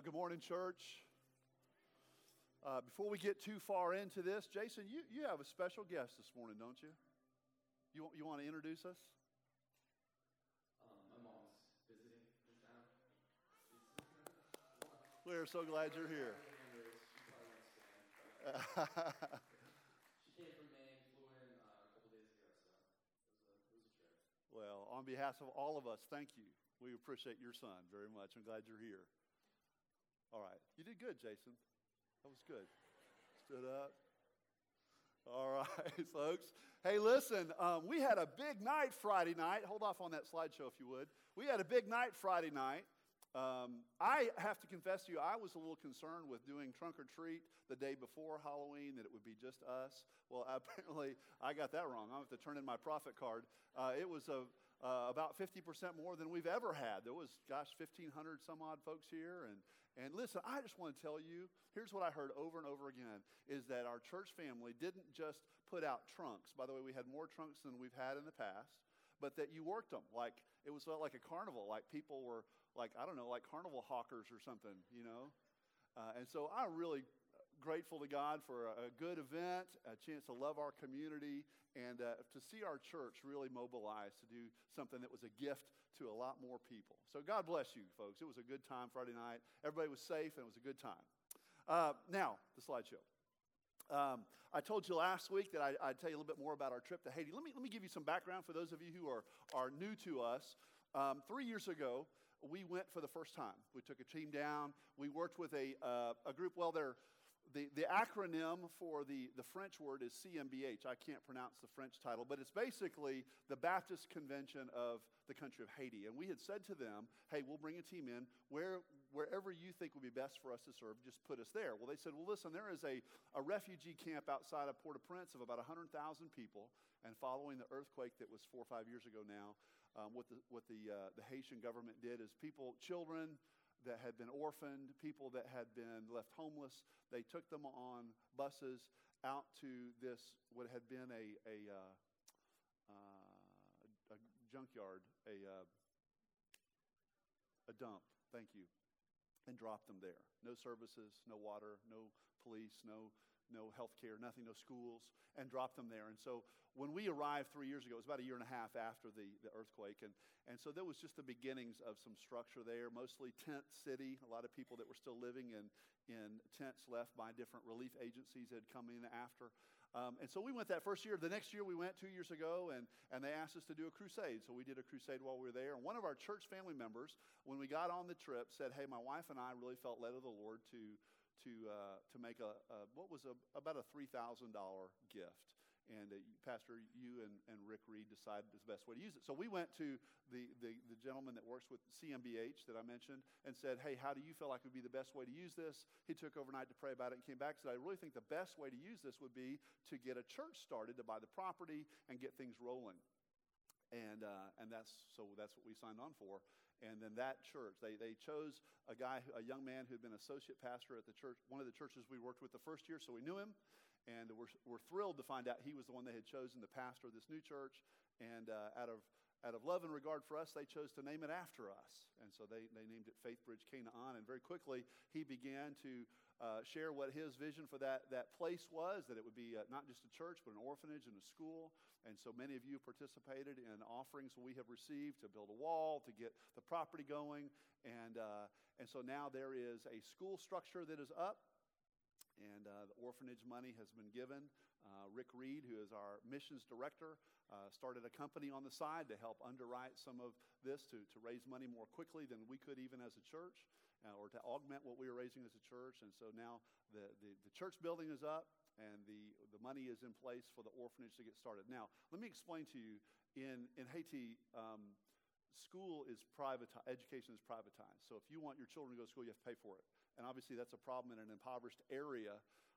Well, good morning, church. Before we get too far into this, Jason, you have a special guest this morning, don't you? You want to introduce us? My mom's visiting in town. We're so glad you're here. She came from Maine, flew in a couple days ago, so it was a trip. Well, on behalf of all of us, thank you. We appreciate your son very much. I'm glad you're here. All right. You did good, Jason. That was good. Stood up. All right, folks. Hey, listen, we had a big night Friday night. Hold off on that slideshow if you would. We had a big night Friday night. I have to confess to you, I was a little concerned with doing trunk or treat the day before Halloween, that it would be just us. Well, apparently, I got that wrong. I'll have to turn in my profit card. It was about 50% more than we've ever had. There was, 1,500 some odd folks here. And listen, I just want to tell you, here's what I heard over and over again, is that our church family didn't just put out trunks. By the way, we had more trunks than we've had in the past, but that you worked them. Like, it was like a carnival. Like people were like, I don't know, like carnival hawkers or something, you know. And so I'm really grateful to God for a good event, a chance to love our community, and to see our church really mobilize to do something that was a gift to a lot more people. So God bless you, folks. It was a good time Friday night. Everybody was safe, and it was a good time. Now, the slideshow. I told you last week that I'd tell you a little bit more about our trip to Haiti. Let me give you some background for those of you who are new to us. 3 years ago, we went for the first time. We took a team down. We worked with a group. Well, the acronym for the French word is CMBH. I can't pronounce the French title, but it's basically the Baptist Convention of the country of Haiti. And we had said to them, hey, we'll bring a team in. Wherever you think would be best for us to serve, just put us there. Well, they said, well, listen, there is a refugee camp outside of Port-au-Prince of about 100,000 people. And following the earthquake that was 4 or 5 years ago now, what the Haitian government did is children that had been orphaned, people that had been left homeless, they took them on buses out to this, what had been a junkyard, a dump, thank you, and dropped them there. No services, no water, no police, no health care, nothing, no schools, and dropped them there. And so when we arrived 3 years ago, it was about a year and a half after the earthquake, and so there was just the beginnings of some structure there, mostly tent city, a lot of people that were still living in tents left by different relief agencies that had come in after. And so we went that first year. The next year we went 2 years ago, and they asked us to do a crusade. So we did a crusade while we were there. And one of our church family members, when we got on the trip, said, hey, my wife and I really felt led of the Lord to make about a $3,000 gift. And Pastor, you and Rick Reed decided it was the best way to use it. So we went to the gentleman that works with CMBH that I mentioned and said, hey, how do you feel like would be the best way to use this? He took overnight to pray about it and came back and said, I really think the best way to use this would be to get a church started, to buy the property and get things rolling. And that's what we signed on for. And then that church, they chose a young man who had been associate pastor at the church, one of the churches we worked with the first year, so we knew him. And we're thrilled to find out he was the one they had chosen, the pastor of this new church. And out of love and regard for us, they chose to name it after us. And so they named it Faith Bridge Canaan. And very quickly, he began to share what his vision for that place was, that it would be not just a church, but an orphanage and a school. And so many of you participated in offerings we have received to build a wall, to get the property going. And so now there is a school structure that is up. And the orphanage money has been given. Rick Reed, who is our missions director, started a company on the side to help underwrite some of this to raise money more quickly than we could even as a church, or to augment what we were raising as a church. And so now the church building is up, and the money is in place for the orphanage to get started. Now, let me explain to you, in Haiti, school is privatized, education is privatized. So if you want your children to go to school, you have to pay for it. And obviously that's a problem in an impoverished area.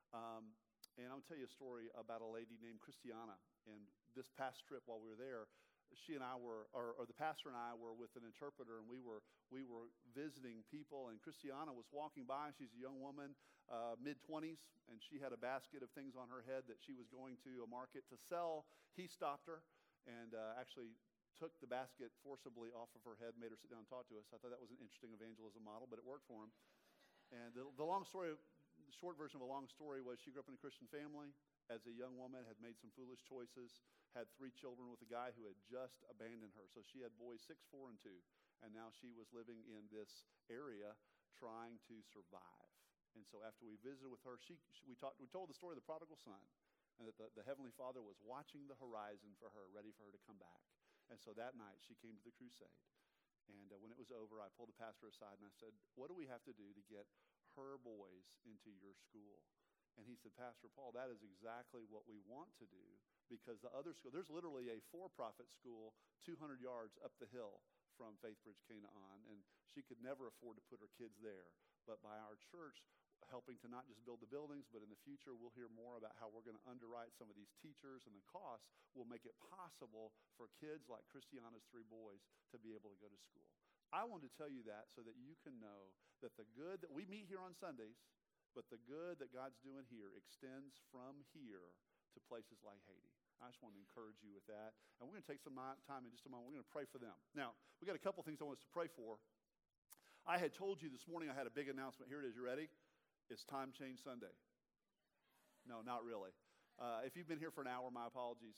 And I'll tell you a story about a lady named Christiana. And this past trip while we were there, she and I were, or the pastor and I were with an interpreter, and we were visiting people. And Christiana was walking by. She's a young woman, mid-20s, and she had a basket of things on her head that she was going to a market to sell. He stopped her and actually took the basket forcibly off of her head, made her sit down and talk to us. I thought that was an interesting evangelism model, but it worked for him. And the short version of a long story was she grew up in a Christian family. As a young woman, had made some foolish choices, had 3 children with a guy who had just abandoned her. So she had boys 6, 4, and 2. And now she was living in this area trying to survive. And so after we visited with her, we told the story of the prodigal son, and that the Heavenly Father was watching the horizon for her, ready for her to come back. And so that night she came to the crusade. And when it was over, I pulled the pastor aside and I said, what do we have to do to get her boys into your school? And he said, Pastor Paul, that is exactly what we want to do, because the other school, there's literally a for-profit school 200 yards up the hill from Faithbridge Canaan, and she could never afford to put her kids there. But by our church helping to not just build the buildings, but in the future we'll hear more about how we're going to underwrite some of these teachers, and the cost will make it possible for kids like Christiana's 3 boys to be able to go to school. I want to tell you that so that you can know that the good that we meet here on Sundays, but the good that God's doing here extends from here to places like Haiti. I just want to encourage you with that. And we're going to take some time in just a moment. We're going to pray for them. Now, we got a couple things I want us to pray for. I had told you this morning I had a big announcement. Here it is. You ready? It's Time Change Sunday. No, not really. If you've been here for an hour, my apologies.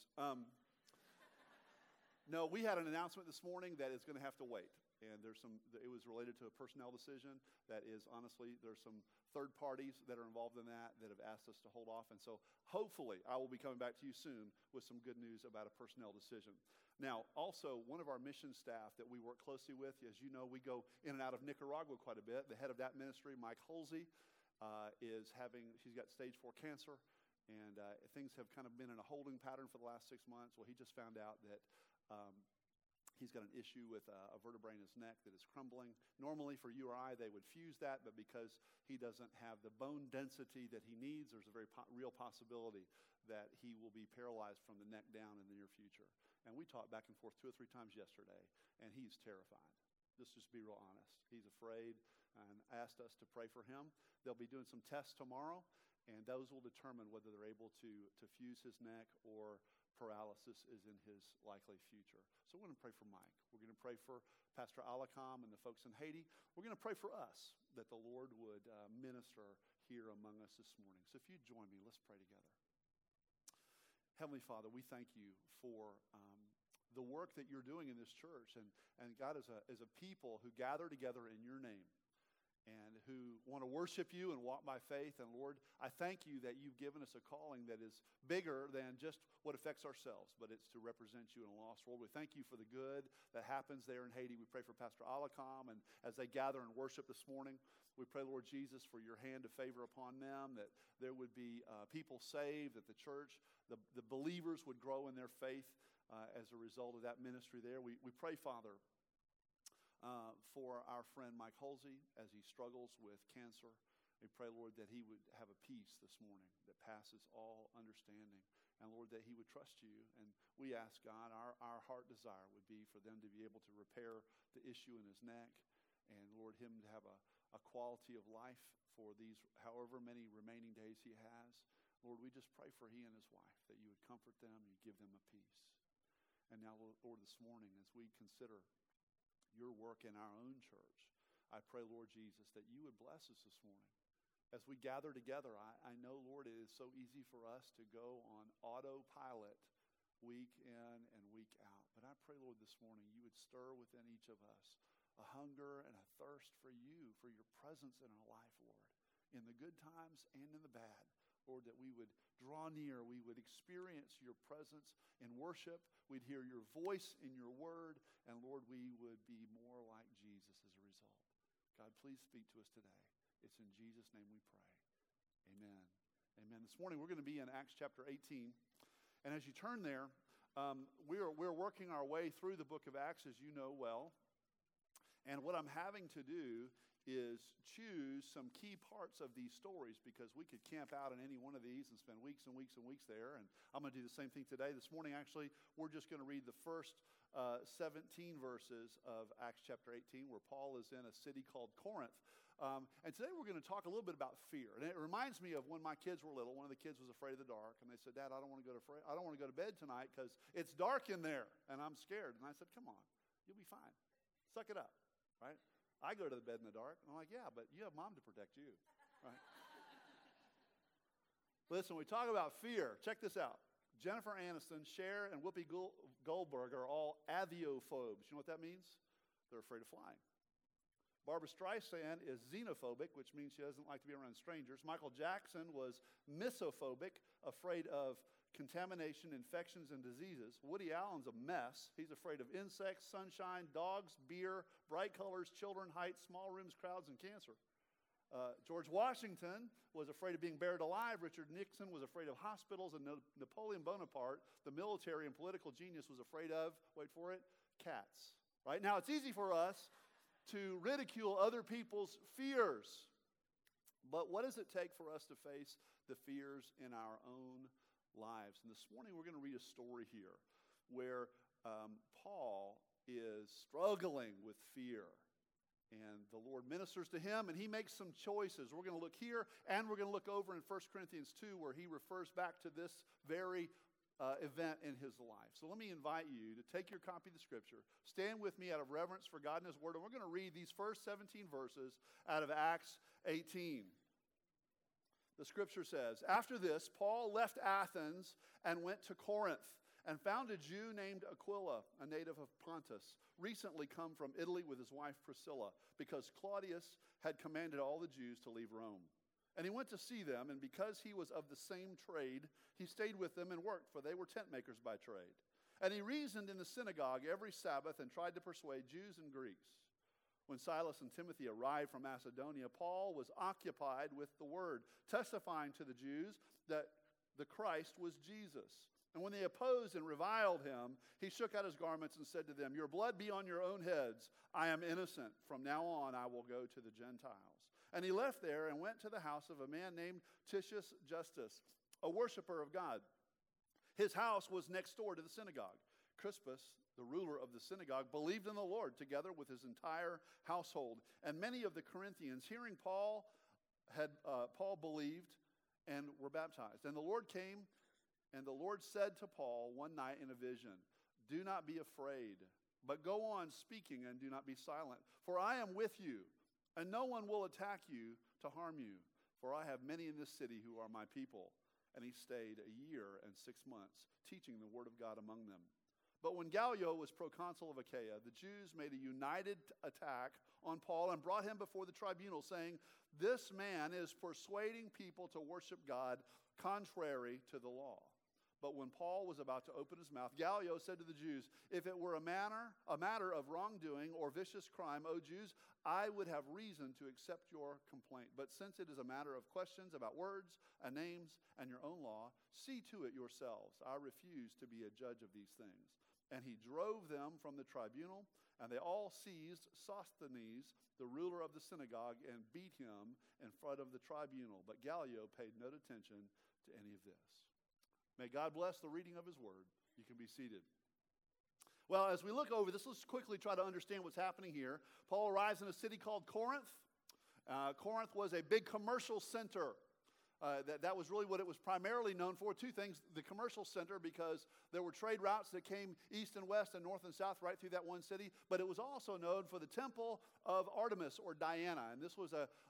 No, we had an announcement this morning that is going to have to wait. And it was related to a personnel decision that is, honestly, there's some third parties that are involved in that have asked us to hold off. And so hopefully I will be coming back to you soon with some good news about a personnel decision. Now, also, one of our mission staff that we work closely with, as you know, we go in and out of Nicaragua quite a bit. The head of that ministry, Mike Halsey, she's got stage 4 cancer. And things have kind of been in a holding pattern for the last 6 months. Well, he just found out that he's got an issue with a vertebrae in his neck that is crumbling. Normally for you or I, they would fuse that, but because he doesn't have the bone density that he needs, there's a very real possibility that he will be paralyzed from the neck down in the near future. And we talked back and forth 2 or 3 times yesterday, and he's terrified. Let's just be real honest. He's afraid and asked us to pray for him. They'll be doing some tests tomorrow, and those will determine whether they're able to fuse his neck or paralysis is in his likely future. So we're going to pray for Mike. We're going to pray for Pastor Alakam and the folks in Haiti. We're going to pray for us that the Lord would minister here among us this morning. So if you join me, let's pray together. Heavenly Father, we thank you for the work that you're doing in this church. And God, as a people who gather together in your name, and who want to worship you and walk by faith. And Lord, I thank you that you've given us a calling that is bigger than just what affects ourselves, but it's to represent you in a lost world. We thank you for the good that happens there in Haiti. We pray for Pastor Alakam, and as they gather and worship this morning, we pray, Lord Jesus, for your hand of favor upon them, that there would be people saved, that the church, the believers would grow in their faith as a result of that ministry there. We pray, Father, for our friend Mike Halsey as he struggles with cancer. We pray, Lord, that he would have a peace this morning that passes all understanding. And, Lord, that he would trust you. And we ask, God, our heart desire would be for them to be able to repair the issue in his neck. And, Lord, him to have a quality of life for these however many remaining days he has. Lord, we just pray for he and his wife, that you would comfort them and give them a peace. And now, Lord, this morning, as we consider your work in our own church, I pray, Lord Jesus, that you would bless us this morning. As we gather together, I know, Lord, it is so easy for us to go on autopilot week in and week out. But I pray, Lord, this morning you would stir within each of us a hunger and a thirst for you, for your presence in our life, Lord, in the good times and in the bad. Lord, that we would draw near, we would experience your presence in worship, we'd hear your voice in your word, and Lord, we would be more like Jesus as a result. God, please speak to us today. It's in Jesus' name we pray. Amen. Amen. This morning we're going to be in Acts chapter 18. And as you turn there, we're working our way through the book of Acts, as you know well. And what I'm having to do is choose some key parts of these stories, because we could camp out in any one of these and spend weeks and weeks and weeks there. And I'm going to do the same thing today. This morning, actually, we're just going to read the first 17 verses of Acts chapter 18, where Paul is in a city called Corinth. And today we're going to talk a little bit about fear. And it reminds me of when my kids were little. One of the kids was afraid of the dark, and they said, Dad, I don't want to go to bed tonight because it's dark in there, and I'm scared. And I said, come on, you'll be fine. Suck it up, right? I go to the bed in the dark. And I'm like, yeah, but you have mom to protect you, right? Listen, we talk about fear. Check this out. Jennifer Aniston, Cher, and Whoopi Goldberg are all aviophobes. You know what that means? They're afraid of flying. Barbra Streisand is xenophobic, which means she doesn't like to be around strangers. Michael Jackson was misophobic, afraid of contamination, infections, and diseases. Woody Allen's a mess. He's afraid of insects, sunshine, dogs, beer, bright colors, children, heights, small rooms, crowds, and cancer. George Washington was afraid of being buried alive. Richard Nixon was afraid of hospitals. And Napoleon Bonaparte, the military and political genius, was afraid of, wait for it, cats. Right? Now, it's easy for us to ridicule other people's fears. But what does it take for us to face the fears in our own lives? And this morning we're going to read a story here where Paul is struggling with fear. And the Lord ministers to him, and he makes some choices. We're going to look here, and we're going to look over in 1 Corinthians 2, where he refers back to this very event in his life. So let me invite you to take your copy of the Scripture, stand with me out of reverence for God and His Word, and we're going to read these first 17 verses out of Acts 18. The Scripture says, "After this, Paul left Athens and went to Corinth, and found a Jew named Aquila, a native of Pontus, recently come from Italy with his wife Priscilla, because Claudius had commanded all the Jews to leave Rome. And he went to see them, and because he was of the same trade, he stayed with them and worked, for they were tent makers by trade. And he reasoned in the synagogue every Sabbath and tried to persuade Jews and Greeks. When Silas and Timothy arrived from Macedonia, Paul was occupied with the word, testifying to the Jews that the Christ was Jesus. And when they opposed and reviled him, he shook out his garments and said to them, 'Your blood be on your own heads. I am innocent. From now on I will go to the Gentiles.' And he left there and went to the house of a man named Titius Justus, a worshiper of God. His house was next door to the synagogue. Crispus, the ruler of the synagogue, believed in the Lord together with his entire household. And many of the Corinthians, hearing Paul believed and were baptized. And the Lord came, and the Lord said to Paul one night in a vision, 'Do not be afraid, but go on speaking and do not be silent. For I am with you, and no one will attack you to harm you. For I have many in this city who are my people.' And he stayed a year and 6 months, teaching the word of God among them. But when Gallio was proconsul of Achaia, the Jews made a united attack on Paul and brought him before the tribunal, saying, 'This man is persuading people to worship God contrary to the law.' But when Paul was about to open his mouth, Gallio said to the Jews, 'If it were a matter of wrongdoing or vicious crime, O Jews, I would have reason to accept your complaint. But since it is a matter of questions about words and names and your own law, see to it yourselves. I refuse to be a judge of these things.' And he drove them from the tribunal, and they all seized Sosthenes, the ruler of the synagogue, and beat him in front of the tribunal. But Gallio paid no attention to any of this." May God bless the reading of his word. You can be seated. Well, as we look over this, let's quickly try to understand what's happening here. Paul arrives in a city called Corinth. Corinth was a big commercial center. That was really what it was primarily known for. Two things: the commercial center, because there were trade routes that came east and west and north and south right through that one city. But it was also known for the temple of Artemis, or Diana. And this was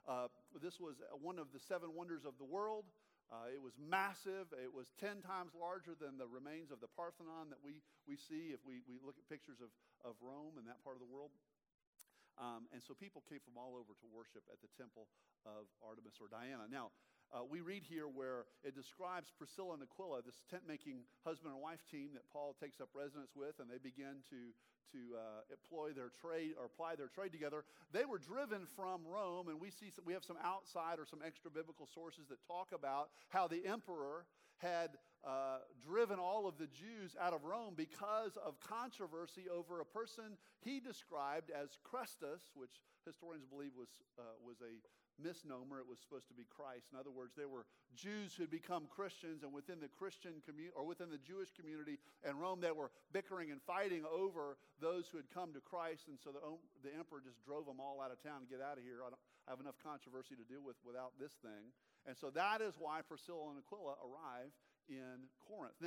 one of the 7 wonders of the world. It was massive. It was 10 times larger than the remains of the Parthenon that we see if we look at pictures of Rome and that part of the world. And so people came from all over to worship at the temple of Artemis, or Diana. Now, we read here where it describes Priscilla and Aquila, this tent-making husband and wife team that Paul takes up residence with, and they begin to apply their trade together. They were driven from Rome, and we have some outside or some extra biblical sources that talk about how the emperor had driven all of the Jews out of Rome because of controversy over a person he described as Christus, which historians believe was a misnomer. It was supposed to be Christ. In other words, there were Jews who had become Christians, and within the Christian community, or within the Jewish community in Rome, they were bickering and fighting over those who had come to Christ. And so the emperor just drove them all out of town to get out of here. I don't have enough controversy to deal with without this thing. And so that is why Priscilla and Aquila arrive in Corinth. Now,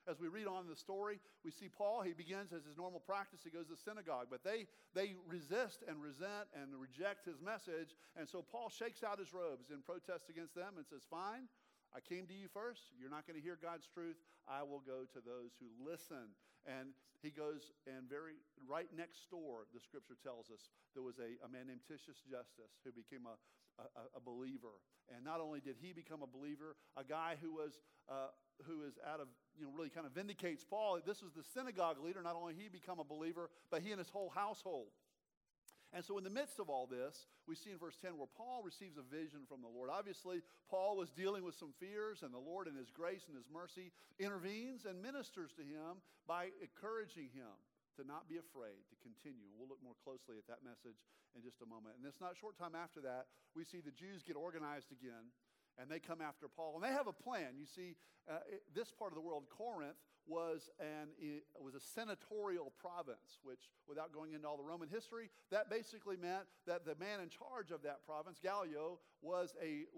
As we read on in the story, we see Paul, he begins as his normal practice, he goes to the synagogue, but they resist and resent and reject his message, and so Paul shakes out his robes in protest against them and says, fine, I came to you first. You're not going to hear God's truth. I will go to those who listen. And he goes, and right next door, the scripture tells us, there was a man named Titius Justus who became a believer. And not only did he become a believer, a guy who is out of, really kind of vindicates Paul. This was the synagogue leader. Not only he become a believer, but he and his whole household. And so in the midst of all this, we see in verse 10 where Paul receives a vision from the Lord. Obviously, Paul was dealing with some fears, and the Lord in his grace and his mercy intervenes and ministers to him by encouraging him to not be afraid, to continue. We'll look more closely at that message in just a moment. And it's not a short time after that, we see the Jews get organized again, and they come after Paul. And they have a plan. You see, this part of the world, Corinth, was a senatorial province, which, without going into all the Roman history, that basically meant that the man in charge of that province, Gallio, was a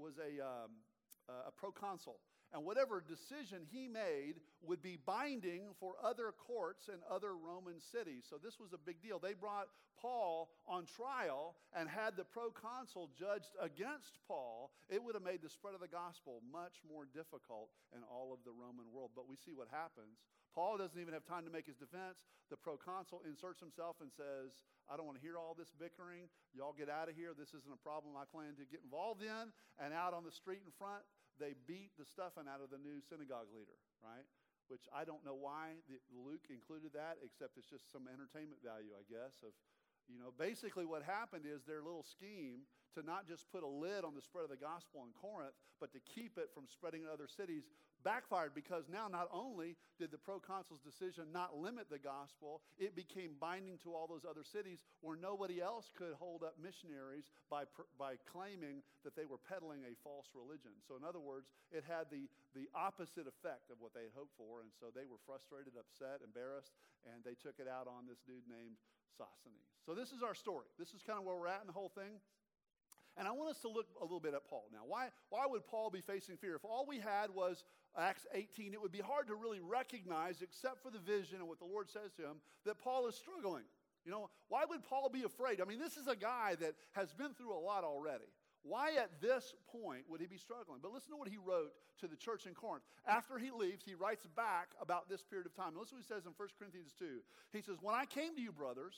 proconsul. And whatever decision he made would be binding for other courts in other Roman cities. So this was a big deal. They brought Paul on trial and had the proconsul judged against Paul. It would have made the spread of the gospel much more difficult in all of the Roman world. But we see what happens. Paul doesn't even have time to make his defense. The proconsul inserts himself and says, I don't want to hear all this bickering. Y'all get out of here. This isn't a problem I plan to get involved in. And out on the street in front, they beat the stuffing out of the new synagogue leader, right? Which I don't know why Luke included that, except it's just some entertainment value, I guess, of, basically what happened is their little scheme to not just put a lid on the spread of the gospel in Corinth, but to keep it from spreading in other cities, backfired, because now not only did the proconsul's decision not limit the gospel, it became binding to all those other cities where nobody else could hold up missionaries by claiming that they were peddling a false religion. So in other words, it had the opposite effect of what they had hoped for, and so they were frustrated, upset, embarrassed, and they took it out on this dude named Sosthenes. So this is our story. This is kind of where we're at in the whole thing. And I want us to look a little bit at Paul. Now, why would Paul be facing fear? If all we had was Acts 18, it would be hard to really recognize, except for the vision and what the Lord says to him, that Paul is struggling. Why would Paul be afraid? I mean, this is a guy that has been through a lot already. Why at this point would he be struggling? But listen to what he wrote to the church in Corinth. After he leaves, he writes back about this period of time. And listen to what he says in 1 Corinthians 2. He says, when I came to you, brothers,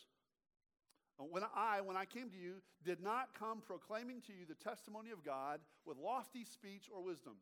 when I came to you, did not come proclaiming to you the testimony of God with lofty speech or wisdom.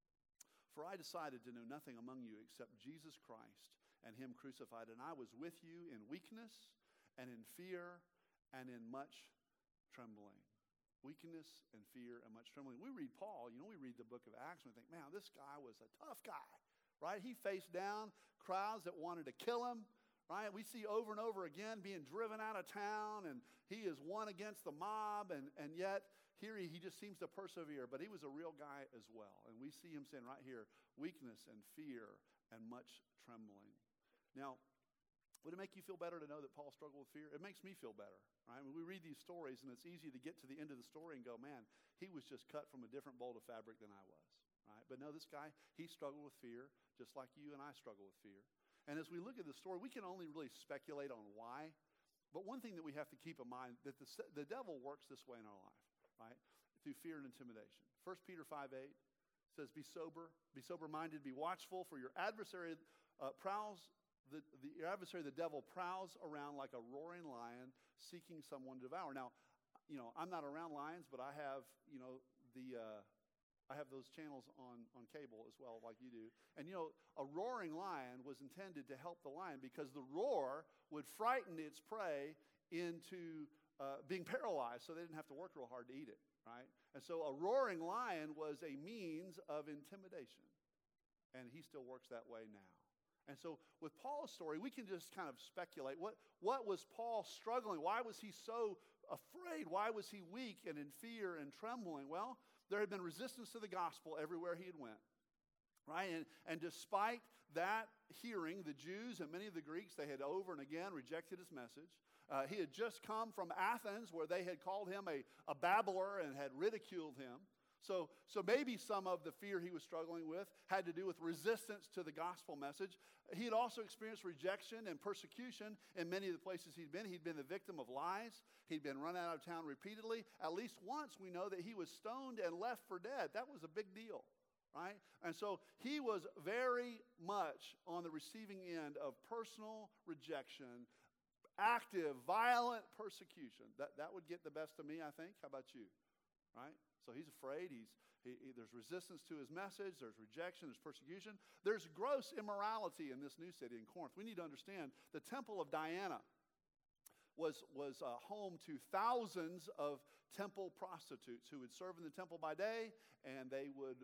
For I decided to know nothing among you except Jesus Christ and him crucified. And I was with you in weakness and in fear and in much trembling. Weakness and fear and much trembling. We read Paul, we read the book of Acts and we think, man, this guy was a tough guy, right? He faced down crowds that wanted to kill him. Right? We see over and over again being driven out of town, and he is one against the mob, and yet here he just seems to persevere. But he was a real guy as well. And we see him saying right here, weakness and fear and much trembling. Now, would it make you feel better to know that Paul struggled with fear? It makes me feel better. Right? When we read these stories, and it's easy to get to the end of the story and go, man, he was just cut from a different bolt of fabric than I was. Right? But no, this guy, he struggled with fear just like you and I struggle with fear. And as we look at the story, we can only really speculate on why. But one thing that we have to keep in mind, that the devil works this way in our life, right? Through fear and intimidation. 1 Peter 5:8 says, be sober-minded, be watchful, for your adversary the devil prowls around like a roaring lion, seeking someone to devour. Now, I'm not around lions, but I have, I have those channels on cable as well, like you do. And a roaring lion was intended to help the lion because the roar would frighten its prey into being paralyzed so they didn't have to work real hard to eat it, right? And so a roaring lion was a means of intimidation. And he still works that way now. And so with Paul's story, we can just kind of speculate. What was Paul struggling? Why was he so afraid? Why was he weak and in fear and trembling? Well, there had been resistance to the gospel everywhere he had went, right? And despite that hearing, the Jews and many of the Greeks, they had over and again rejected his message. He had just come from Athens where they had called him a babbler and had ridiculed him. So maybe some of the fear he was struggling with had to do with resistance to the gospel message. He had also experienced rejection and persecution in many of the places he'd been. He'd been the victim of lies. He'd been run out of town repeatedly. At least once we know that he was stoned and left for dead. That was a big deal, right? And so he was very much on the receiving end of personal rejection, active, violent persecution. That would get the best of me, I think. How about you? Right? So he's afraid. There's resistance to his message. There's rejection. There's persecution. There's gross immorality in this new city in Corinth. We need to understand the temple of Diana was home to thousands of temple prostitutes who would serve in the temple by day, and they would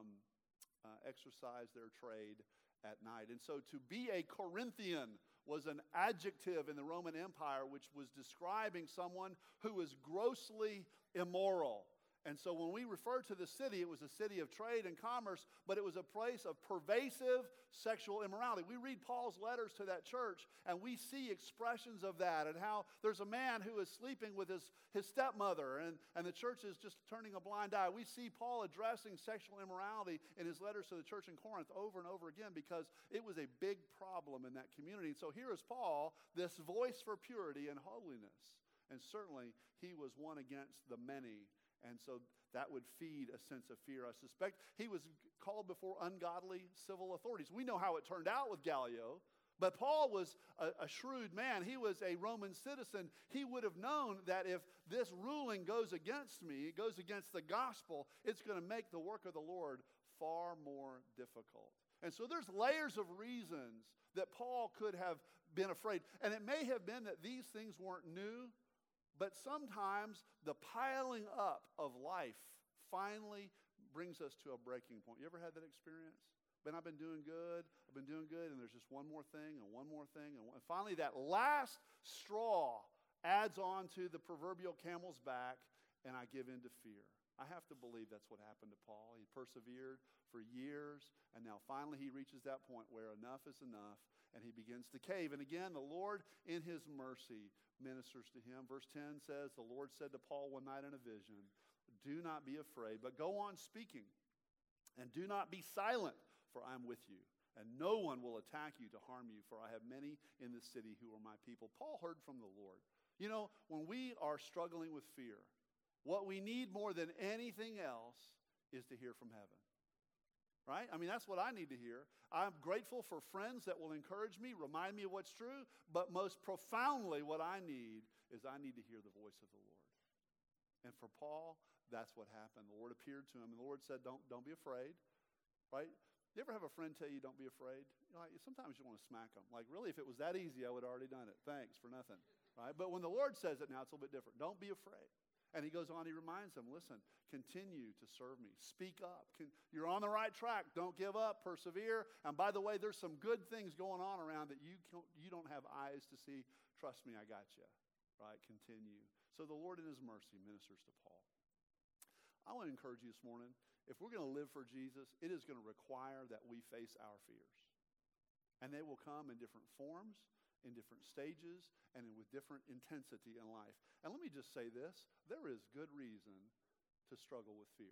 exercise their trade at night. And so to be a Corinthian was an adjective in the Roman Empire which was describing someone who was grossly immoral. And so when we refer to the city, it was a city of trade and commerce, but it was a place of pervasive sexual immorality. We read Paul's letters to that church, and we see expressions of that, and how there's a man who is sleeping with his stepmother, and the church is just turning a blind eye. We see Paul addressing sexual immorality in his letters to the church in Corinth over and over again because it was a big problem in that community. And so here is Paul, this voice for purity and holiness. And certainly he was one against the many. And so that would feed a sense of fear. I suspect he was called before ungodly civil authorities. We know how it turned out with Gallio, but Paul was a shrewd man. He was a Roman citizen. He would have known that if this ruling goes against me, it goes against the gospel, it's going to make the work of the Lord far more difficult. And so there's layers of reasons that Paul could have been afraid. And it may have been that these things weren't new, but sometimes the piling up of life finally brings us to a breaking point. You ever had that experience? I've been doing good, and there's just one more thing, and one more thing, and finally that last straw adds on to the proverbial camel's back, and I give in to fear. I have to believe that's what happened to Paul. He persevered for years, and now finally he reaches that point where enough is enough, and he begins to cave. And again, the Lord in his mercy ministers to him. Verse 10 says, the Lord said to Paul one night in a vision, do not be afraid, but go on speaking, and do not be silent, for I am with you, and no one will attack you to harm you, for I have many in the city who are my people. Paul heard from the Lord. You know, when we are struggling with fear, what we need more than anything else is to hear from heaven. Right? I mean, that's what I need to hear. I'm grateful for friends that will encourage me, remind me of what's true, but most profoundly what I need is I need to hear the voice of the Lord. And for Paul, that's what happened. The Lord appeared to him, and the Lord said, don't be afraid. Right? You ever have a friend tell you don't be afraid? You know, sometimes you want to smack them. Like, really, if it was that easy, I would have already done it. Thanks for nothing. Right? But when the Lord says it now, it's a little bit different. Don't be afraid. And he goes on, he reminds them, listen, continue to serve me. Speak up. You're on the right track. Don't give up. Persevere. And by the way, there's some good things going on around that you don't have eyes to see. Trust me, I got you. Right? Continue. So the Lord in his mercy ministers to Paul. I want to encourage you this morning, if we're going to live for Jesus, it is going to require that we face our fears. And they will come in different forms, in different stages, and with different intensity in life. And let me just say this, there is good reason to struggle with fear.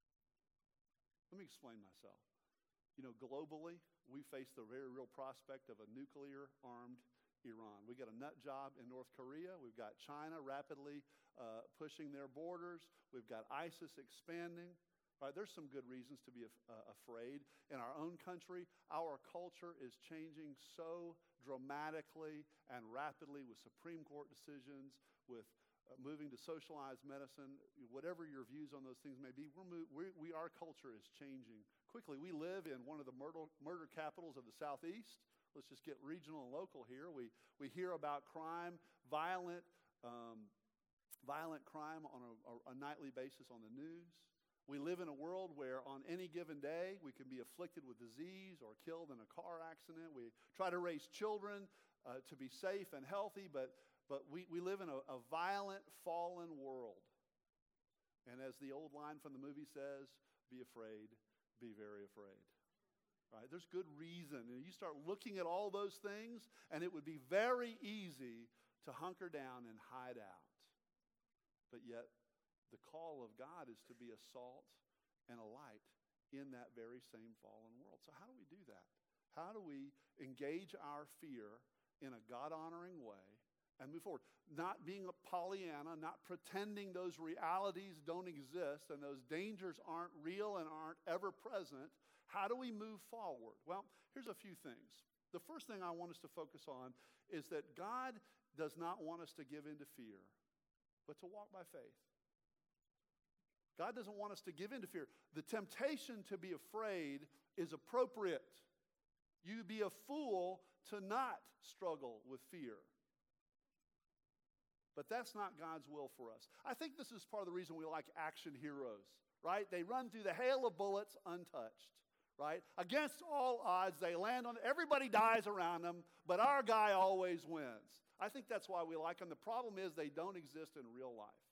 Let me explain myself. You know, globally, we face the very real prospect of a nuclear-armed Iran. We got a nut job in North Korea. We've got China rapidly pushing their borders. We've got ISIS expanding. Right, there's some good reasons to be afraid. In our own country, our culture is changing so dramatically and rapidly with Supreme Court decisions, with moving to socialized medicine. Whatever your views on those things may be, our culture is changing quickly. We live in one of the murder capitals of the Southeast. Let's just get regional and local here. We hear about crime, violent crime on a nightly basis on the news. We live in a world where on any given day we can be afflicted with disease or killed in a car accident. We try to raise children to be safe and healthy, but we live in a violent, fallen world. And as the old line from the movie says, be afraid, be very afraid. Right? There's good reason. And you start looking at all those things, and it would be very easy to hunker down and hide out. But yet, the call of God is to be a salt and a light in that very same fallen world. So how do we do that? How do we engage our fear in a God-honoring way and move forward? Not being a Pollyanna, not pretending those realities don't exist and those dangers aren't real and aren't ever present. How do we move forward? Well, here's a few things. The first thing I want us to focus on is that God does not want us to give in to fear, but to walk by faith. God doesn't want us to give in to fear. The temptation to be afraid is appropriate. You'd be a fool to not struggle with fear. But that's not God's will for us. I think this is part of the reason we like action heroes, right? They run through the hail of bullets untouched, right? Against all odds, they land on, everybody dies around them, but our guy always wins. I think that's why we like them. The problem is they don't exist in real life.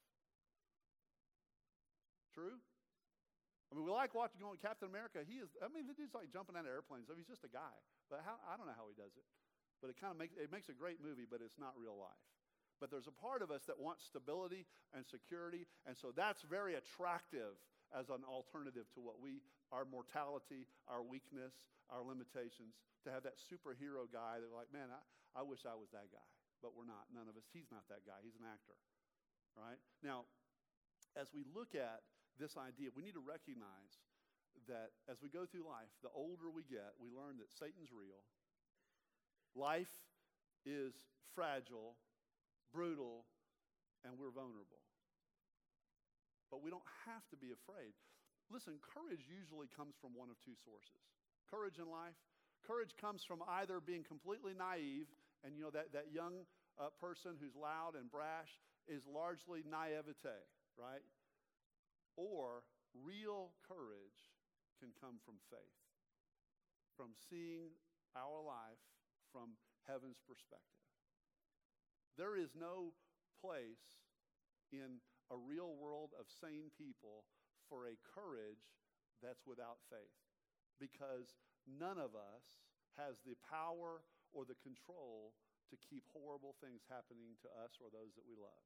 True? I mean, we like watching Captain America. The dude's like jumping out of airplanes. He's just a guy. But I don't know how he does it. But it makes a great movie, but it's not real life. But there's a part of us that wants stability and security, and so that's very attractive as an alternative to our mortality, our weakness, our limitations, to have that superhero guy that we're like, man, I wish I was that guy. But we're not. None of us. He's not that guy. He's an actor. Right? Now, as we look at this idea, we need to recognize that as we go through life, the older we get, we learn that Satan's real. Life is fragile, brutal, and we're vulnerable. But we don't have to be afraid. Listen, courage usually comes from one of two sources. Courage in life. Courage comes from either being completely naive, and that young person who's loud and brash is largely naivete, right? Or real courage can come from faith, from seeing our life from heaven's perspective. There is no place in a real world of sane people for a courage that's without faith, because none of us has the power or the control to keep horrible things happening to us or those that we love.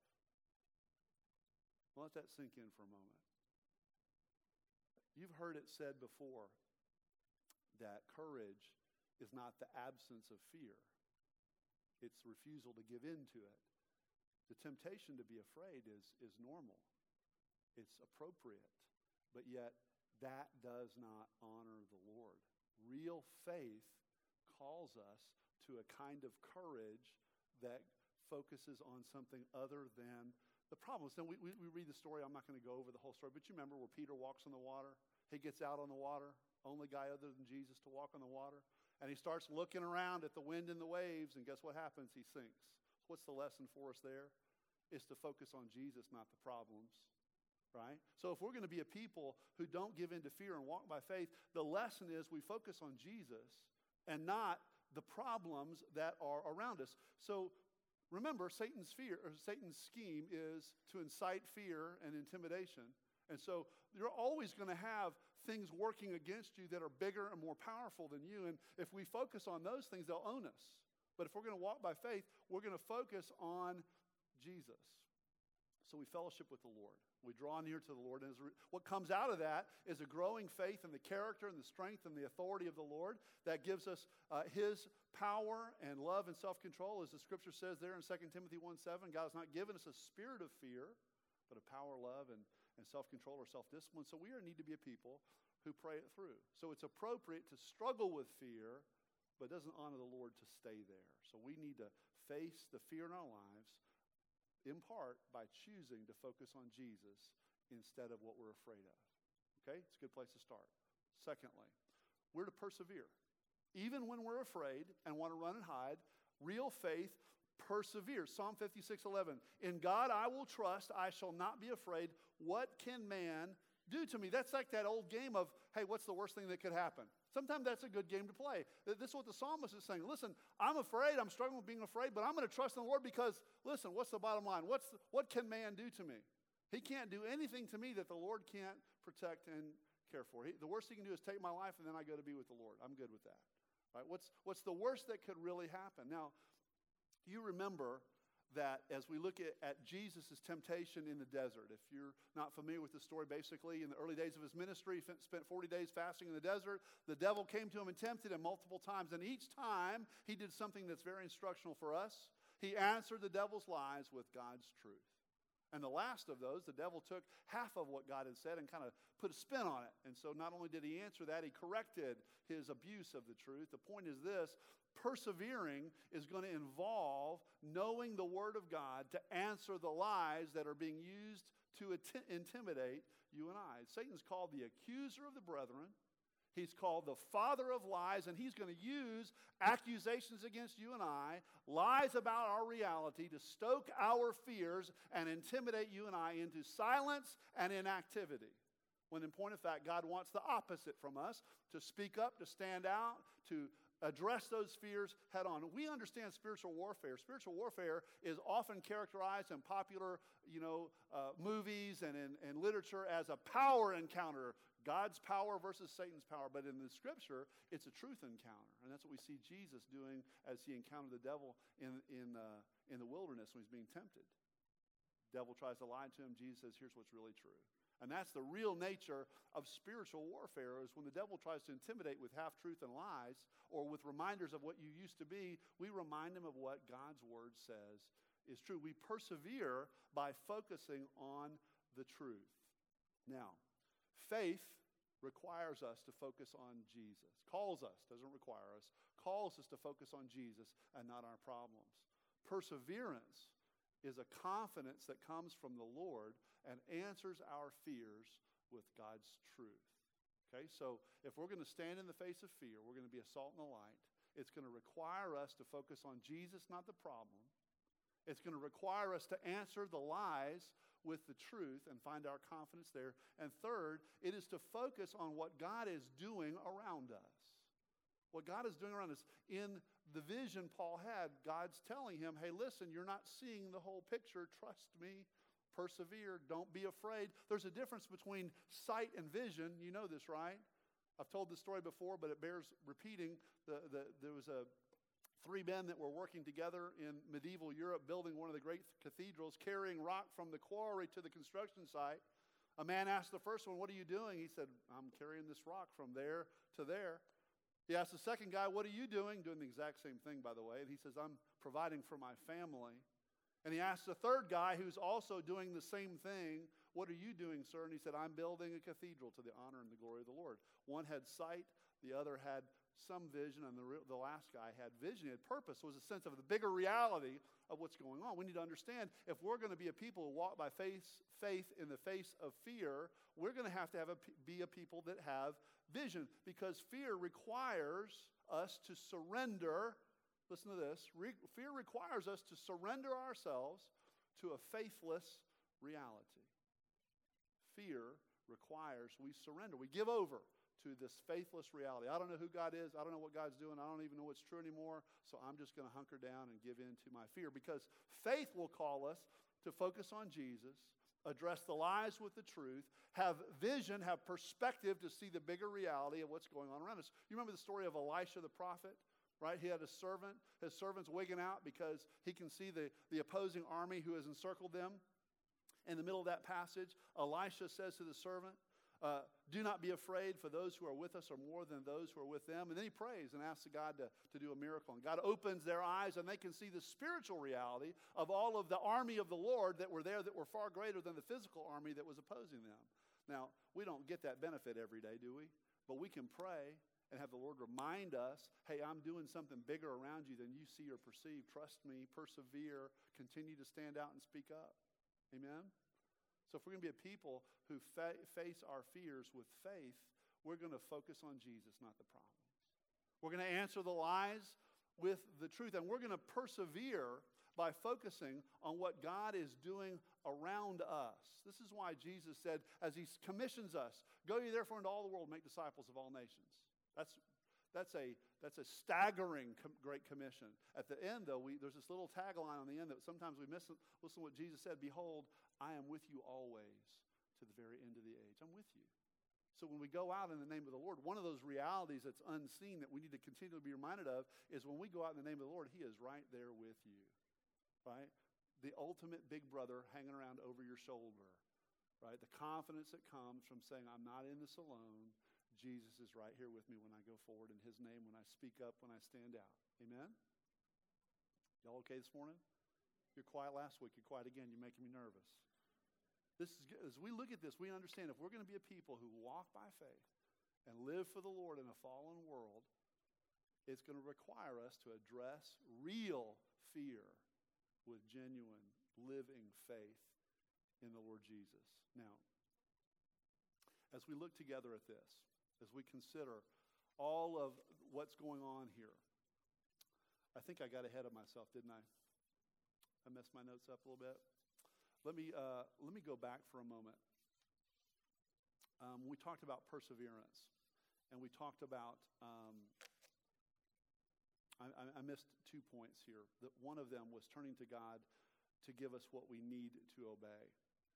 Let that sink in for a moment. You've heard it said before that courage is not the absence of fear. It's refusal to give in to it. The temptation to be afraid is normal. It's appropriate. But yet, that does not honor the Lord. Real faith calls us to a kind of courage that focuses on something other than the problems. Now, we read the story. I'm not going to go over the whole story, but you remember where Peter walks on the water? He gets out on the water, only guy other than Jesus to walk on the water. And he starts looking around at the wind and the waves, and guess what happens? He sinks. What's the lesson for us there? It's to focus on Jesus, not the problems, right? So if we're going to be a people who don't give in to fear and walk by faith, the lesson is we focus on Jesus and not the problems that are around us. So remember, Satan's scheme is to incite fear and intimidation. And so you're always going to have things working against you that are bigger and more powerful than you. And if we focus on those things, they'll own us. But if we're going to walk by faith, we're going to focus on Jesus. So we fellowship with the Lord. We draw near to the Lord. And what comes out of that is a growing faith in the character and the strength and the authority of the Lord that gives us his power and love and self-control. As the scripture says there in 2 Timothy 1:7, God has not given us a spirit of fear, but a power, love, and self-control or self-discipline. So we need to be a people who pray it through. So it's appropriate to struggle with fear, but it doesn't honor the Lord to stay there. So we need to face the fear in our lives, in part by choosing to focus on Jesus instead of what we're afraid of. Okay? It's a good place to start. Secondly, we're to persevere. Even when we're afraid and want to run and hide, real faith perseveres. Psalm 56:11. In God I will trust, I shall not be afraid. What can man do to me? That's like that old game of, hey, what's the worst thing that could happen? Sometimes that's a good game to play. This is what the psalmist is saying. Listen, I'm afraid, I'm struggling with being afraid, but I'm going to trust in the Lord because, listen, what's the bottom line? What can man do to me? He can't do anything to me that the Lord can't protect and care for. The worst he can do is take my life and then I go to be with the Lord. I'm good with that. Right? What's the worst that could really happen? Now, you remember that as we look at Jesus' temptation in the desert, if you're not familiar with the story, basically in the early days of his ministry, he spent 40 days fasting in the desert. The devil came to him and tempted him multiple times, and each time he did something that's very instructional for us. He answered the devil's lies with God's truth. And the last of those, the devil took half of what God had said and kind of put a spin on it. And so not only did he answer that, he corrected his abuse of the truth. The point is this: persevering is going to involve knowing the Word of God to answer the lies that are being used to intimidate you and I. Satan's called the accuser of the brethren. He's called the father of lies, and he's going to use accusations against you and I, lies about our reality, to stoke our fears and intimidate you and I into silence and inactivity. When in point of fact, God wants the opposite from us: to speak up, to stand out, to address those fears head on. We understand spiritual warfare. Spiritual warfare is often characterized in popular, movies and in literature as a power encounter. God's power versus Satan's power. But in the Scripture, it's a truth encounter. And that's what we see Jesus doing as he encountered the devil in the wilderness when he's being tempted. The devil tries to lie to him. Jesus says, here's what's really true. And that's the real nature of spiritual warfare, is when the devil tries to intimidate with half-truth and lies, or with reminders of what you used to be, we remind him of what God's Word says is true. We persevere by focusing on the truth. Now, faith requires us to focus on Jesus. Calls us, doesn't require us, calls us to focus on Jesus and not our problems. Perseverance is a confidence that comes from the Lord and answers our fears with God's truth. Okay, so if we're going to stand in the face of fear, we're going to be a salt and a light. It's going to require us to focus on Jesus, not the problem. It's going to require us to answer the lies with the truth and find our confidence there. And third, it is to focus on what God is doing around us. What God is doing around us. In the vision Paul had, God's telling him, hey, listen, you're not seeing the whole picture. Trust me. Persevere. Don't be afraid. There's a difference between sight and vision. You know this, right? I've told this story before, but it bears repeating. There was three men that were working together in medieval Europe, building one of the great cathedrals, carrying rock from the quarry to the construction site. A man asked the first one, what are you doing? He said, I'm carrying this rock from there to there. He asked the second guy, what are you doing? Doing the exact same thing, by the way. And he says, I'm providing for my family. And he asked the third guy, who's also doing the same thing, what are you doing, sir? And he said, I'm building a cathedral to the honor and the glory of the Lord. One had sight, the other had some vision, and the last guy had vision. He had purpose. It was a sense of the bigger reality of what's going on. We need to understand, if we're going to be a people who walk by faith in the face of fear, we're going to have be a people that have vision, because fear requires us to surrender. Listen to this. Fear requires us to surrender ourselves to a faithless reality. Fear requires we surrender. We give over to this faithless reality. I don't know who God is. I don't know what God's doing. I don't even know what's true anymore. So I'm just going to hunker down and give in to my fear, because faith will call us to focus on Jesus, address the lies with the truth, have vision, have perspective to see the bigger reality of what's going on around us. You remember the story of Elisha the prophet? Right? He had a servant. His servant's wigging out because he can see the opposing army who has encircled them. In the middle of that passage, Elisha says to the servant, do not be afraid, for those who are with us are more than those who are with them. And then he prays and asks God to do a miracle. And God opens their eyes, and they can see the spiritual reality of all of the army of the Lord that were there, that were far greater than the physical army that was opposing them. Now, we don't get that benefit every day, do we? But we can pray and have the Lord remind us, hey, I'm doing something bigger around you than you see or perceive. Trust me, persevere, continue to stand out and speak up. Amen? So if we're going to be a people who face our fears with faith, we're going to focus on Jesus, not the problems. We're going to answer the lies with the truth, and we're going to persevere by focusing on what God is doing around us. This is why Jesus said, as he commissions us, go ye therefore into all the world, make disciples of all nations. That's a staggering great commission. At the end, though, there's this little tagline on the end that sometimes we miss. Listen to what Jesus said, behold, I am with you always to the very end of the age. I'm with you. So when we go out in the name of the Lord, one of those realities that's unseen that we need to continue to be reminded of is when we go out in the name of the Lord, he is right there with you. Right? the ultimate big brother hanging around over your shoulder, right? The confidence that comes from saying, I'm not in this alone. Jesus is right here with me when I go forward in his name, when I speak up, when I stand out. Amen? Y'all okay this morning? You're quiet last week. You're quiet again. You're making me nervous. As we look at this, we understand if we're going to be a people who walk by faith and live for the Lord in a fallen world, it's going to require us to address real fear with genuine, living faith in the Lord Jesus. Now, as we look together at this, as we consider all of what's going on here, I think I got ahead of myself, didn't I? I messed my notes up a little bit. Let me go back for a moment. We talked about perseverance, and we talked about, I missed 2 points here. That one of them was turning to God to give us what we need to obey.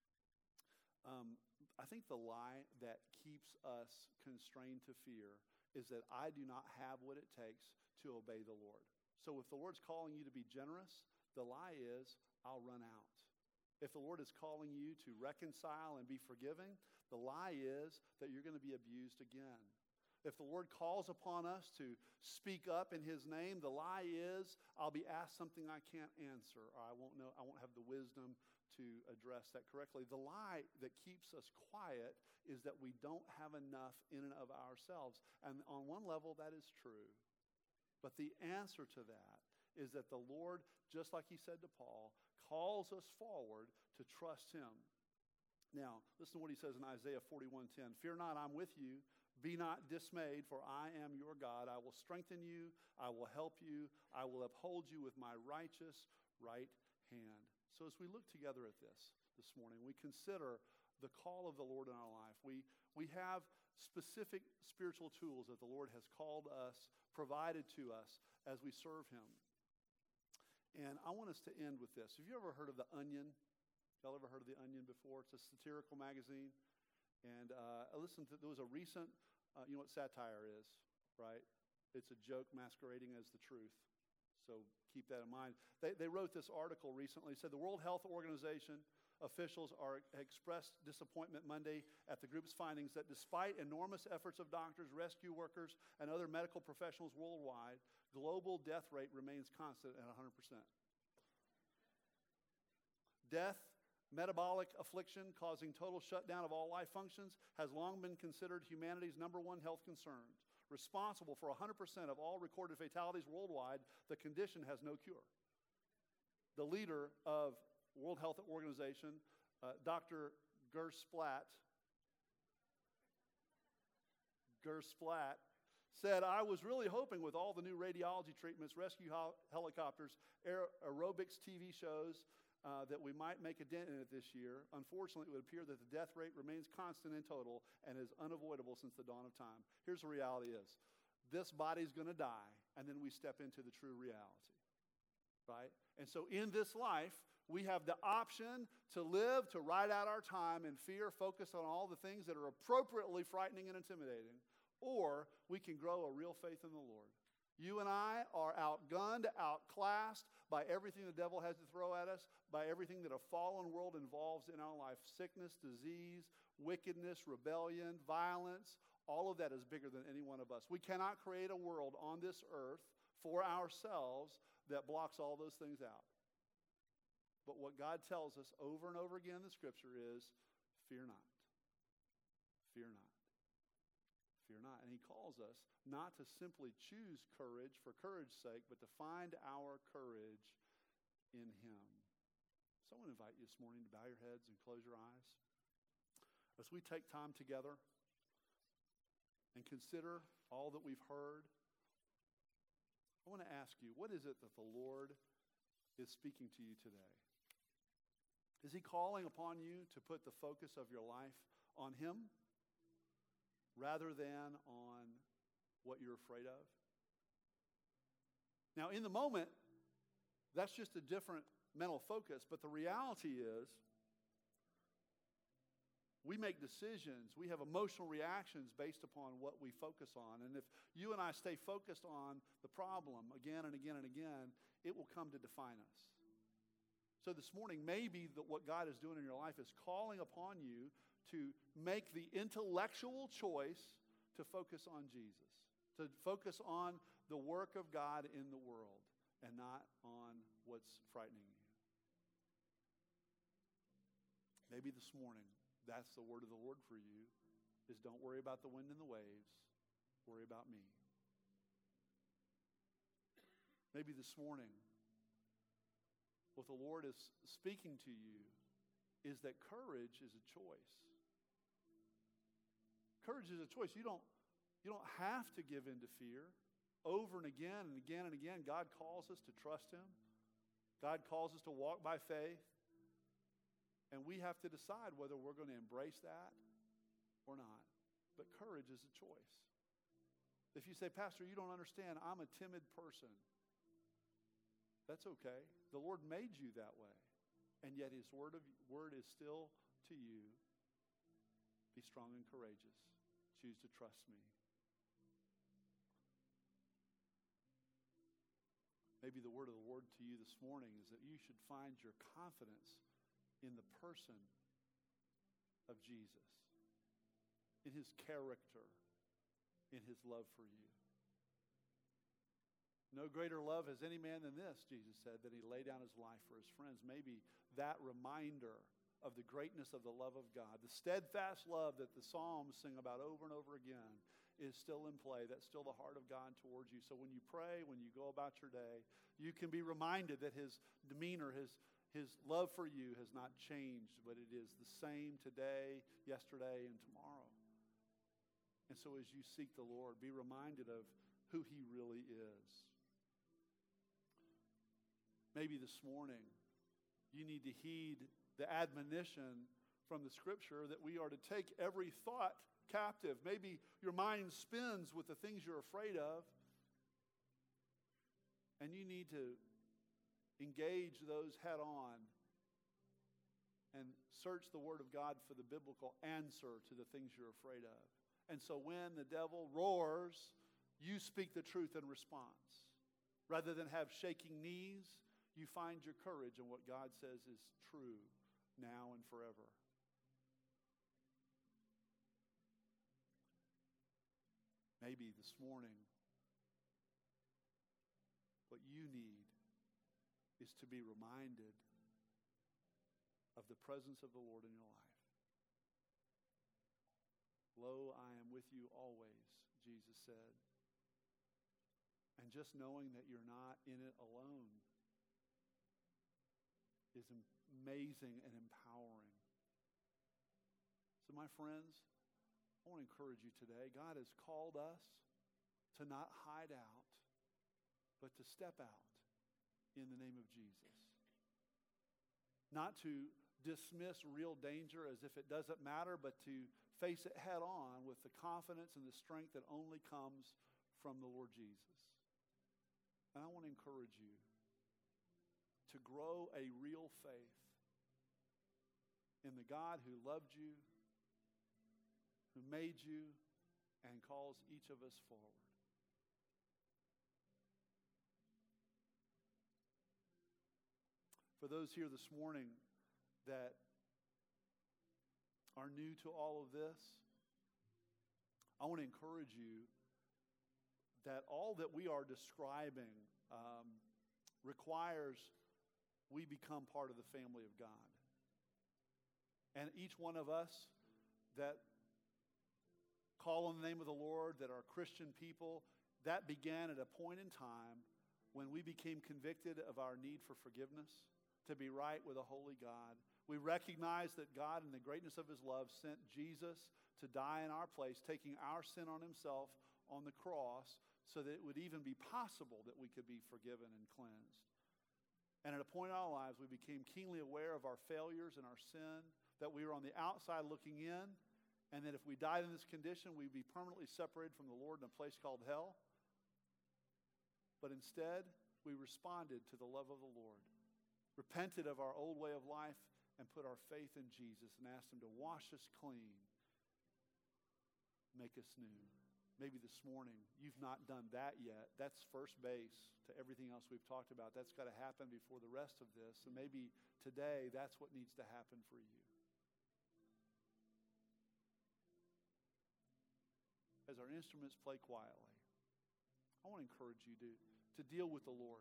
I think the lie that keeps us constrained to fear is that I do not have what it takes to obey the Lord. So if the Lord's calling you to be generous, the lie is, I'll run out. If the Lord is calling you to reconcile and be forgiving, the lie is that you're going to be abused again. If the Lord calls upon us to speak up in his name, the lie is, I'll be asked something I can't answer, or I won't have the wisdom to address that correctly. The lie that keeps us quiet is that we don't have enough in and of ourselves. And on one level, that is true. But the answer to that is that the Lord, just like he said to Paul, calls us forward to trust him. Now, listen to what he says in Isaiah 41:10. Fear not, I'm with you. Be not dismayed, for I am your God. I will strengthen you. I will help you. I will uphold you with my righteous right hand. So as we look together at this morning, we consider the call of the Lord in our life. We have specific spiritual tools that the Lord has called us, provided to us as we serve him. And I want us to end with this. Have you ever heard of The Onion? Y'all ever heard of The Onion before? It's a satirical magazine. And there was a recent, you know what satire is, right? It's a joke masquerading as the truth. So keep that in mind. They wrote this article recently. It said the World Health Organization officials expressed disappointment Monday at the group's findings that despite enormous efforts of doctors, rescue workers, and other medical professionals worldwide, global death rate remains constant at 100%. Death, metabolic affliction causing total shutdown of all life functions, has long been considered humanity's number one health concern. Responsible for 100% of all recorded fatalities worldwide, the condition has no cure. The leader of World Health Organization, Dr. Gersplat, said, I was really hoping with all the new radiology treatments, rescue helicopters, aerobics TV shows, that we might make a dent in it this year. Unfortunately, it would appear that the death rate remains constant in total and is unavoidable since the dawn of time. Here's the reality is, this body's going to die, and then we step into the true reality, right? And so in this life, we have the option to live, to ride out our time in fear, focus on all the things that are appropriately frightening and intimidating, or we can grow a real faith in the Lord. You and I are outgunned, outclassed by everything the devil has to throw at us, by everything that a fallen world involves in our life. Sickness, disease, wickedness, rebellion, violence, all of that is bigger than any one of us. We cannot create a world on this earth for ourselves that blocks all those things out. But what God tells us over and over again in the scripture is, fear not. Fear not. Fear not. And he calls us not to simply choose courage for courage's sake, but to find our courage in him. So I want to invite you this morning to bow your heads and close your eyes. As we take time together and consider all that we've heard, I want to ask you, what is it that the Lord is speaking to you today? Is he calling upon you to put the focus of your life on him rather than on what you're afraid of? Now, in the moment, that's just a different mental focus, but the reality is we make decisions, we have emotional reactions based upon what we focus on. And if you and I stay focused on the problem again and again and again, it will come to define us. So this morning, maybe what God is doing in your life is calling upon you to make the intellectual choice to focus on Jesus, to focus on the work of God in the world and not on what's frightening you. Maybe this morning, that's the word of the Lord for you, is don't worry about the wind and the waves, worry about me. Maybe this morning, what the Lord is speaking to you is that courage is a choice. Courage is a choice. You don't have to give in to fear. Over and again and again and again, God calls us to trust Him. God calls us to walk by faith. And we have to decide whether we're going to embrace that or not. But courage is a choice. If you say, Pastor, you don't understand, I'm a timid person. That's okay. The Lord made you that way. And yet His word is still to you. Be strong and courageous. Choose to trust me. Maybe the word of the Lord to you this morning is that you should find your confidence in the person of Jesus, in His character, in His love for you. No greater love has any man than this, Jesus said, that He laid down His life for His friends. Maybe that reminder of the greatness of the love of God, the steadfast love that the Psalms sing about over and over again, is still in play. That's still the heart of God towards you. So when you pray, when you go about your day, you can be reminded that His demeanor, His love for you has not changed, but it is the same today, yesterday, and tomorrow. And so as you seek the Lord, be reminded of who He really is. Maybe this morning, you need to heed the admonition from the Scripture that we are to take every thought captive. Maybe your mind spins with the things you're afraid of, and you need to engage those head on and search the Word of God for the biblical answer to the things you're afraid of. And so when the devil roars, you speak the truth in response. Rather than have shaking knees, you find your courage in what God says is true now and forever. Maybe this morning, what you need is to be reminded of the presence of the Lord in your life. Lo, I am with you always, Jesus said. And just knowing that you're not in it alone is amazing and empowering. So my friends, I want to encourage you today. God has called us to not hide out, but to step out in the name of Jesus. Not to dismiss real danger as if it doesn't matter, but to face it head on with the confidence and the strength that only comes from the Lord Jesus. And I want to encourage you to grow a real faith in the God who loved you, who made you, and calls each of us forward. For those here this morning that are new to all of this, I want to encourage you that all that we are describing requires we become part of the family of God. And each one of us that call on the name of the Lord, that are Christian people, that began at a point in time when we became convicted of our need for forgiveness, to be right with a holy God. We recognize that God, in the greatness of His love, sent Jesus to die in our place, taking our sin on Himself on the cross, so that it would even be possible that we could be forgiven and cleansed. And at a point in our lives, we became keenly aware of our failures and our sin, that we were on the outside looking in, and that if we died in this condition, we'd be permanently separated from the Lord in a place called hell. But instead, we responded to the love of the Lord, repented of our old way of life, and put our faith in Jesus and asked Him to wash us clean, make us new. maybe this morning you've not done that yet. That's first base to everything else we've talked about. That's got to happen before the rest of this. And maybe today that's what needs to happen for you. As our instruments play quietly, I want to encourage you to deal with the Lord.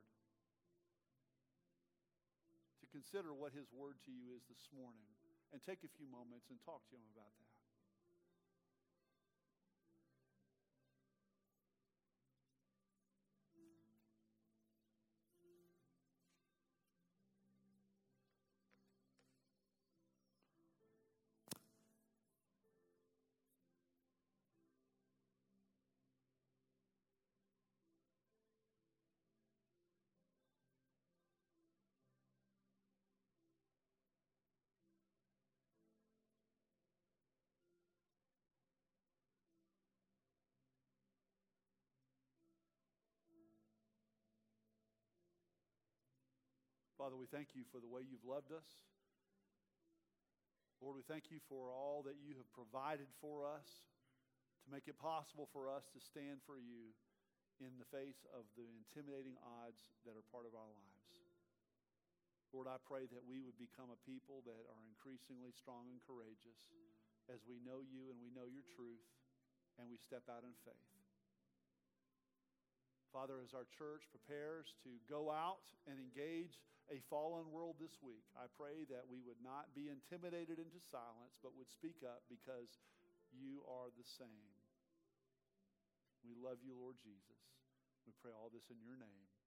To consider what His word to you is this morning. And take a few moments and talk to Him about that. Father, we thank you for the way you've loved us. Lord, we thank you for all that you have provided for us to make it possible for us to stand for you in the face of the intimidating odds that are part of our lives. Lord, I pray that we would become a people that are increasingly strong and courageous as we know you and we know your truth and we step out in faith. Father, as our church prepares to go out and engage a fallen world this week, I pray that we would not be intimidated into silence, but would speak up because you are the same. We love you, Lord Jesus. We pray all this in your name.